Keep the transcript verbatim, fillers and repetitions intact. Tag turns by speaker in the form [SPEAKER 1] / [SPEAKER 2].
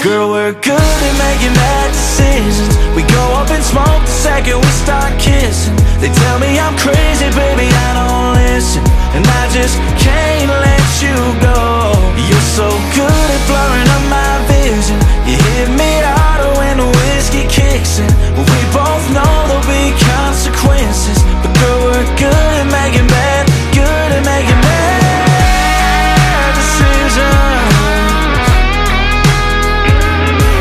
[SPEAKER 1] Girl, we're good at making bad decisions. We go up in smoke the second we start kissing. They tell me I'm crazy, baby,